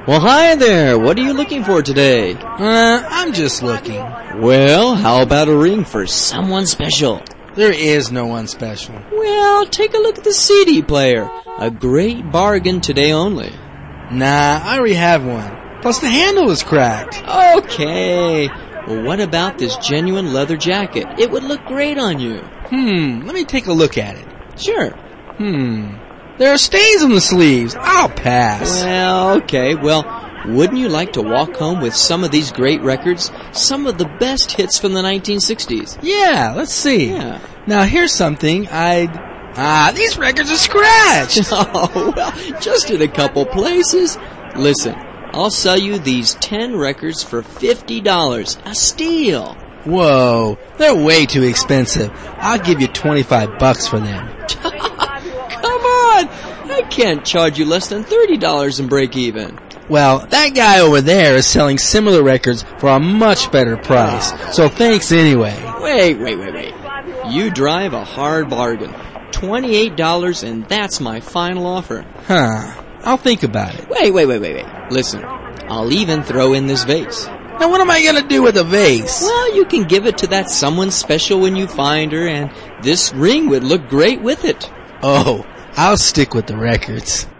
Well, hi there. What are you looking for today? I'm just looking. Well, how about a ring for someone special? There is no one special. Well, take a look at the CD player. A great bargain today only. Nah, I already have one. Plus the handle is cracked. Okay. Well, what about this genuine leather jacket? It would look great on you. Let me take a look at it. Sure. There are stains on the sleeves. I'll pass. Well, okay. Well, wouldn't you like to walk home with some of these great records? Some of the best hits from the 1960s. Yeah, let's see. Yeah. Now here's something these records are scratched. Oh, well, just in a couple places. Listen, I'll sell you these 10 records for $50. A steal. Whoa, they're way too expensive. I'll give you $25 for them. Come on! I can't charge you less than $30 and break even. Well, that guy over there is selling similar records for a much better price. So thanks anyway. Wait. You drive a hard bargain. $28 and that's my final offer. I'll think about it. Wait. Listen, I'll even throw in this vase. Now what am I gonna do with a vase? Well, you can give it to that someone special when you find her, and this ring would look great with it. Oh, I'll stick with the records.